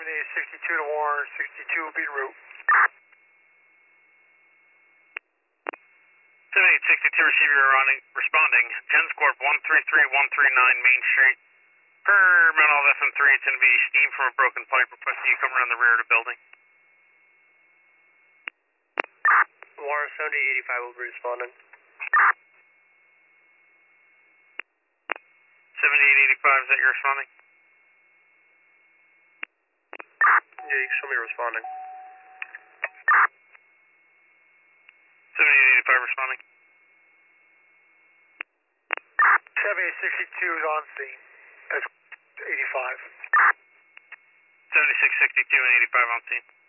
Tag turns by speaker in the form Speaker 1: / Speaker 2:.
Speaker 1: 7862 to Warren, 62 beat route.
Speaker 2: 7862, receive your responding. Gens Corp 133139 Main Street. Per Mount FM3, it's going to be steam from a broken pipe. Requesting you come around the rear of the building.
Speaker 1: Warren 7885 will be responding.
Speaker 2: 7885, is that your responding?
Speaker 1: Yeah, you can show me responding.
Speaker 2: 7885 responding.
Speaker 1: 7862 is on scene. That's 85.
Speaker 2: 7662 and 85 on scene.